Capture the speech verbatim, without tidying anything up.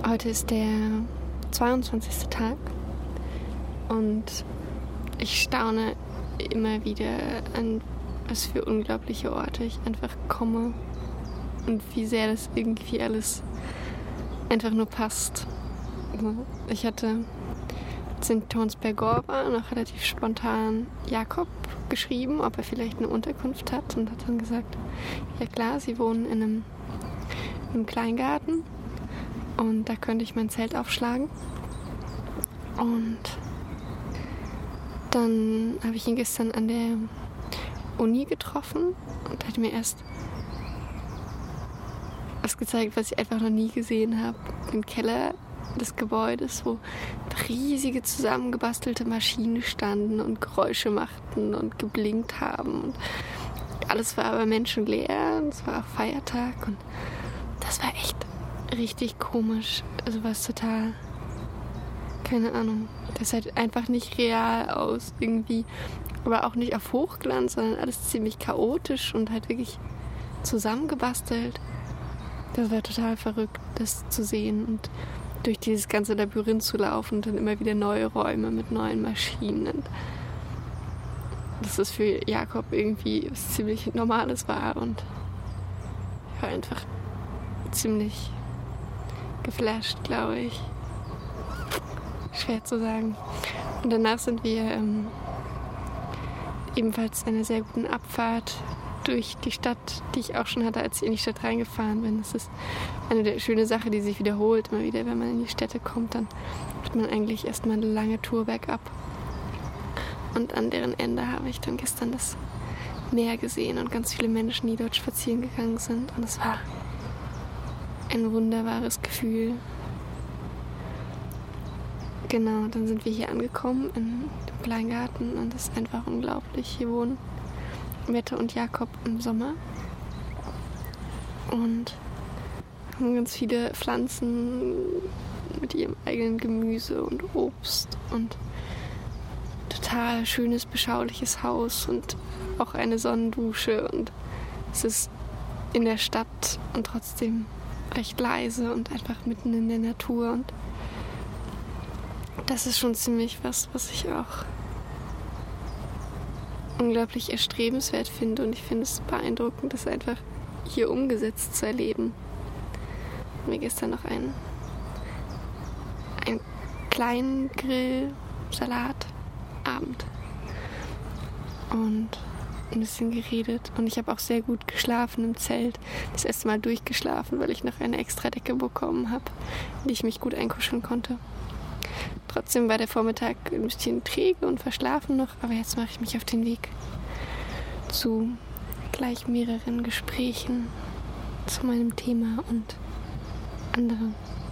Heute ist der zweiundzwanzigste Tag und ich staune immer wieder an was für unglaubliche Orte ich einfach komme und wie sehr das irgendwie alles einfach nur passt. Ich hatte in Tonsberg-Gor war noch relativ spontan Jakob geschrieben, ob er vielleicht eine Unterkunft hat, und hat dann gesagt, ja klar, sie wohnen in einem, in einem Kleingarten und da könnte ich mein Zelt aufschlagen. Und dann habe ich ihn gestern an der Uni getroffen und hat mir erst was gezeigt, was ich einfach noch nie gesehen habe. Den Keller des Gebäudes, wo riesige zusammengebastelte Maschinen standen und Geräusche machten und geblinkt haben. Und alles war aber menschenleer und es war auch Feiertag und das war echt richtig komisch. Also war es total, keine Ahnung, das sah einfach nicht real aus irgendwie, aber auch nicht auf Hochglanz, sondern alles ziemlich chaotisch und halt wirklich zusammengebastelt. Das war total verrückt, das zu sehen und durch dieses ganze Labyrinth zu laufen und dann immer wieder neue Räume mit neuen Maschinen. Und dass das für Jakob irgendwie was ziemlich Normales war und ich war einfach ziemlich geflasht, glaube ich. Schwer zu sagen. Und danach sind wir ähm, ebenfalls einer sehr guten Abfahrt durch die Stadt, die ich auch schon hatte, als ich in die Stadt reingefahren bin. Das ist eine der schönen Sachen, die sich wiederholt. Immer wieder, wenn man in die Städte kommt, dann hat man eigentlich erstmal eine lange Tour bergab. Und an deren Ende habe ich dann gestern das Meer gesehen und ganz viele Menschen, die dort spazieren gegangen sind. Und es war ein wunderbares Gefühl. Genau, dann sind wir hier angekommen in dem Kleingarten und es ist einfach unglaublich. Hier wohnen Mette und Jakob im Sommer und haben ganz viele Pflanzen mit ihrem eigenen Gemüse und Obst und total schönes, beschauliches Haus und auch eine Sonnendusche und es ist in der Stadt und trotzdem recht leise und einfach mitten in der Natur und das ist schon ziemlich was, was ich auch unglaublich erstrebenswert finde und ich finde es beeindruckend, das einfach hier umgesetzt zu erleben. Mir gestern noch einen, einen kleinen Grill-Salatabend und ein bisschen geredet und ich habe auch sehr gut geschlafen im Zelt. Das erste Mal durchgeschlafen, weil ich noch eine extra Decke bekommen habe, in die ich mich gut einkuscheln konnte. Trotzdem war der Vormittag ein bisschen träge und verschlafen noch, aber jetzt mache ich mich auf den Weg zu gleich mehreren Gesprächen zu meinem Thema und anderem.